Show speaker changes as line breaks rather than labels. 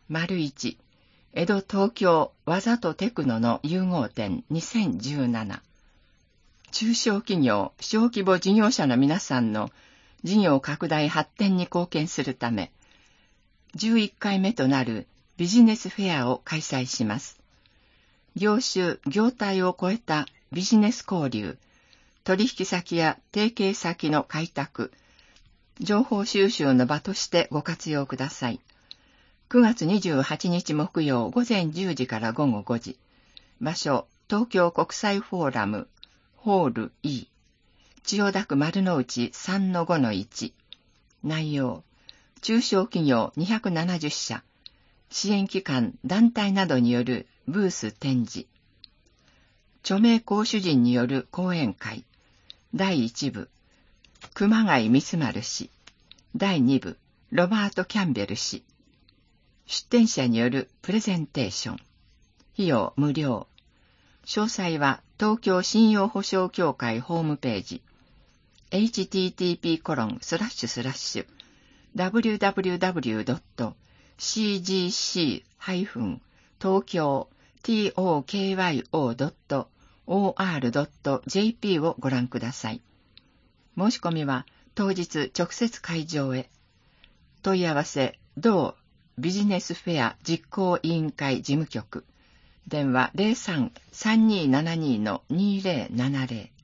1、江戸東京技とテクノの融合展2017。中小企業、小規模事業者の皆さんの事業拡大発展に貢献するため、11回目となるビジネスフェアを開催します。業種、業態を超えたビジネス交流、取引先や提携先の開拓、情報収集の場としてご活用ください。9月28日木曜午前10時から午後5時。場所、東京国際フォーラム、ホール E。千代田区丸の内 3-5-1。内容、中小企業270社、支援機関、団体などによるブース展示。著名講師陣による講演会。第1部、熊谷光丸氏。第2部、ロバート・キャンベル氏。出展者によるプレゼンテーション。費用無料。詳細は東京信用保証協会ホームページ。http://www.cgc-tokyo.or.jp をご覧ください。申し込みは当日直接会場へ。問い合わせ、同ビジネスフェア実行委員会事務局。電話 03-3272-2070